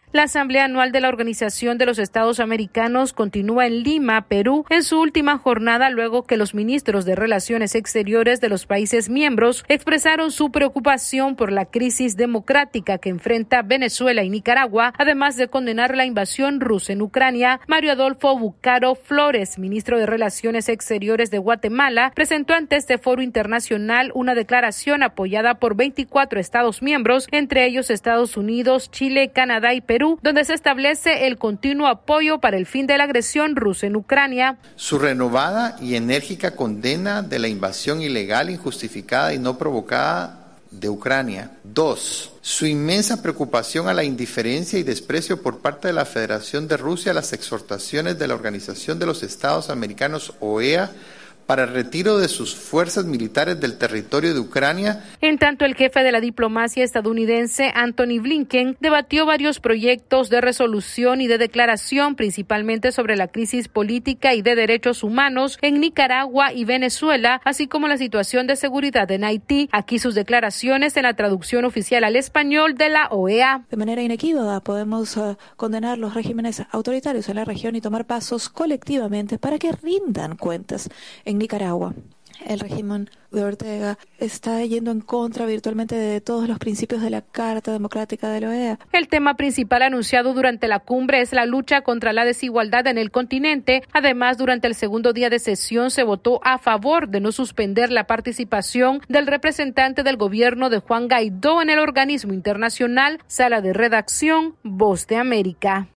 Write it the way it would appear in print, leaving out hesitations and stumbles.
La Asamblea Anual de la Organización de los Estados Americanos continúa en Lima, Perú, en su última jornada luego que los ministros de Relaciones Exteriores de los países miembros expresaron su preocupación por la crisis democrática que enfrenta Venezuela y Nicaragua, además de condenar la invasión rusa en Ucrania. Mario Adolfo Bucaro Flores, ministro de Relaciones Exteriores de Guatemala, presentó ante este foro internacional una declaración apoyada por 24 Estados miembros, entre ellos Estados Unidos, Chile, Canadá y Perú, donde se establece el continuo apoyo para el fin de la agresión rusa en Ucrania. Su renovada y enérgica condena de la invasión ilegal, injustificada y no provocada de Ucrania. 2. Su inmensa preocupación a la indiferencia y desprecio por parte de la Federación de Rusia a las exhortaciones de la Organización de los Estados Americanos, OEA, para el retiro de sus fuerzas militares del territorio de Ucrania. En tanto, el jefe de la diplomacia estadounidense, Antony Blinken, debatió varios proyectos de resolución y de declaración, principalmente sobre la crisis política y de derechos humanos en Nicaragua y Venezuela, así como la situación de seguridad en Haití. Aquí sus declaraciones en la traducción oficial al español de la OEA. De manera inequívoca podemos condenar los regímenes autoritarios en la región y tomar pasos colectivamente para que rindan cuentas. En Nicaragua, el régimen de Ortega está yendo en contra virtualmente de todos los principios de la Carta Democrática de la OEA. El tema principal anunciado durante la cumbre es la lucha contra la desigualdad en el continente. Además, durante el segundo día de sesión se votó a favor de no suspender la participación del representante del gobierno de Juan Guaidó en el organismo internacional. Sala de redacción, Voz de América.